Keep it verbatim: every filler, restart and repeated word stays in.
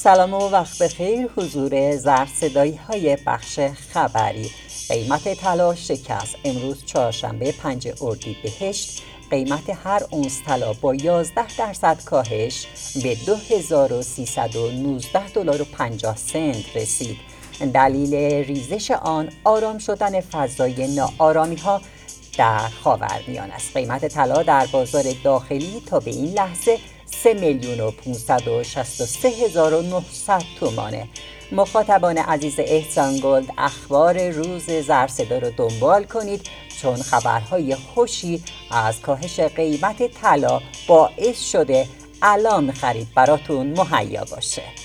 سلام و وقت بخیر حضور زرد صدایی های بخش خبری. قیمت طلا شکست. امروز چهارشنبه پنج اردیبهشت قیمت هر اونس طلا با یازده درصد کاهش به دو هزار و سیصد و نوزده دلار و پنجاه سنت رسید. دلیل ریزش آن آرام شدن فضای ناآرامی ها در خاورمیانه است. قیمت طلا در بازار داخلی تا به این لحظه سه میلیون و پانصد و شصت و سه هزار و نهصد تومانه. مخاطبان عزیز احسان گلد، اخبار روز زرصدا رو دنبال کنید چون خبرهای خوشی از کاهش قیمت طلا باعث شده الان خرید براتون مهیا باشه.